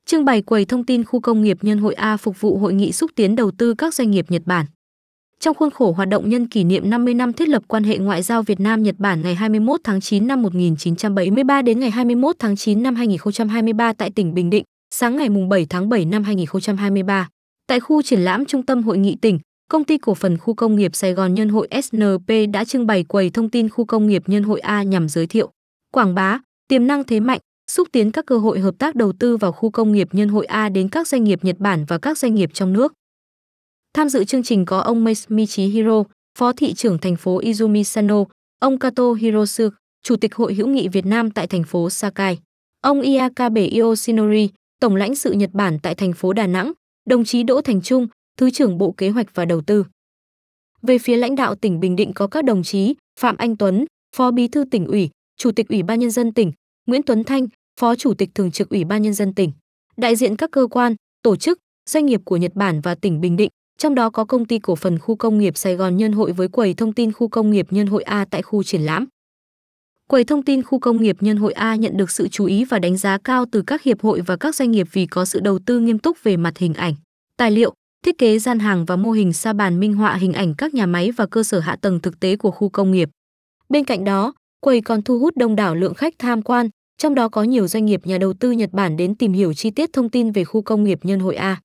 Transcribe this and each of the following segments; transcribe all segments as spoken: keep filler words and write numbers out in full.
Trưng bày quầy thông tin khu công nghiệp Nhân hội A phục vụ hội nghị xúc tiến đầu tư các doanh nghiệp Nhật Bản. Trong khuôn khổ hoạt động nhân kỷ niệm năm mươi năm thiết lập quan hệ ngoại giao Việt Nam Nhật Bản ngày hai mươi mốt tháng chín năm một nghìn chín trăm bảy mươi ba đến ngày hai mươi mốt tháng chín năm hai nghìn không trăm hai mươi ba tại tỉnh Bình Định, sáng ngày bảy tháng bảy năm hai nghìn không trăm hai mươi ba, tại khu triển lãm Trung tâm Hội nghị tỉnh, Công ty cổ phần khu công nghiệp Sài Gòn Nhân hội ét en pê đã trưng bày quầy thông tin khu công nghiệp Nhân hội A nhằm giới thiệu, quảng bá tiềm năng thế mạnh, xúc tiến các cơ hội hợp tác đầu tư vào khu công nghiệp Nhân hội A đến các doanh nghiệp Nhật Bản và các doanh nghiệp trong nước. Tham dự chương trình có ông Michi Hiro, Phó thị trưởng thành phố Izumi Sano, ông Kato Hirosu, Chủ tịch Hội hữu nghị Việt Nam tại thành phố Sakai, ông Iakabe Yoshinori, Tổng lãnh sự Nhật Bản tại thành phố Đà Nẵng, đồng chí Đỗ Thành Trung, Thứ trưởng Bộ Kế hoạch và Đầu tư. Về phía lãnh đạo tỉnh Bình Định có các đồng chí Phạm Anh Tuấn, Phó Bí thư tỉnh ủy, Chủ tịch Ủy ban Nhân dân tỉnh, Nguyễn Tuấn Thanh, Phó Chủ tịch Thường trực Ủy ban Nhân dân tỉnh, đại diện các cơ quan, tổ chức, doanh nghiệp của Nhật Bản và tỉnh Bình Định, trong đó có Công ty cổ phần khu công nghiệp Sài Gòn Nhân hội với quầy thông tin khu công nghiệp Nhân hội A tại khu triển lãm. Quầy thông tin khu công nghiệp Nhân hội A nhận được sự chú ý và đánh giá cao từ các hiệp hội và các doanh nghiệp vì có sự đầu tư nghiêm túc về mặt hình ảnh, tài liệu, thiết kế gian hàng và mô hình sa bàn minh họa hình ảnh các nhà máy và cơ sở hạ tầng thực tế của khu công nghiệp. Bên cạnh đó, quầy còn thu hút đông đảo lượng khách tham quan, trong đó có nhiều doanh nghiệp nhà đầu tư Nhật Bản đến tìm hiểu chi tiết thông tin về khu công nghiệp Nhân hội A.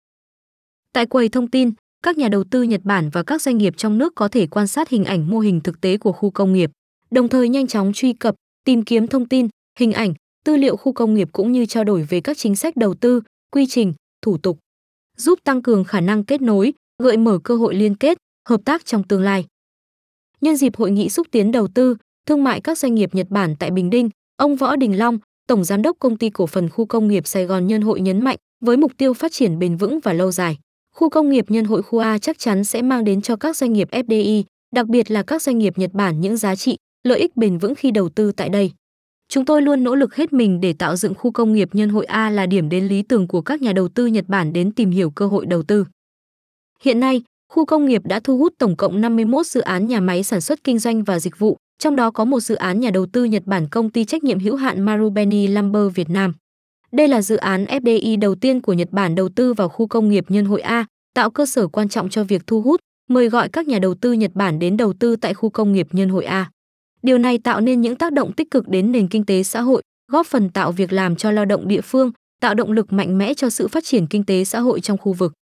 Tại quầy thông tin, các nhà đầu tư Nhật Bản và các doanh nghiệp trong nước có thể quan sát hình ảnh mô hình thực tế của khu công nghiệp, đồng thời nhanh chóng truy cập, tìm kiếm thông tin, hình ảnh, tư liệu khu công nghiệp cũng như trao đổi về các chính sách đầu tư, quy trình, thủ tục, giúp tăng cường khả năng kết nối, gợi mở cơ hội liên kết, hợp tác trong tương lai. Nhân dịp hội nghị xúc tiến đầu tư, thương mại các doanh nghiệp Nhật Bản tại Bình Định, ông Võ Đình Long, Tổng Giám đốc Công ty cổ phần khu công nghiệp Sài Gòn Nhân hội nhấn mạnh, với mục tiêu phát triển bền vững và lâu dài, khu công nghiệp Nhân hội khu A chắc chắn sẽ mang đến cho các doanh nghiệp ép đê i, đặc biệt là các doanh nghiệp Nhật Bản những giá trị, lợi ích bền vững khi đầu tư tại đây. Chúng tôi luôn nỗ lực hết mình để tạo dựng khu công nghiệp Nhân hội A là điểm đến lý tưởng của các nhà đầu tư Nhật Bản đến tìm hiểu cơ hội đầu tư. Hiện nay, khu công nghiệp đã thu hút tổng cộng năm mươi mốt dự án nhà máy sản xuất kinh doanh và dịch vụ, trong đó có một dự án nhà đầu tư Nhật Bản Công ty trách nhiệm hữu hạn Marubeni Lumber Việt Nam. Đây là dự án ép đê i đầu tiên của Nhật Bản đầu tư vào khu công nghiệp Nhân hội A, tạo cơ sở quan trọng cho việc thu hút, mời gọi các nhà đầu tư Nhật Bản đến đầu tư tại khu công nghiệp Nhân hội A. Điều này tạo nên những tác động tích cực đến nền kinh tế xã hội, góp phần tạo việc làm cho lao động địa phương, tạo động lực mạnh mẽ cho sự phát triển kinh tế xã hội trong khu vực.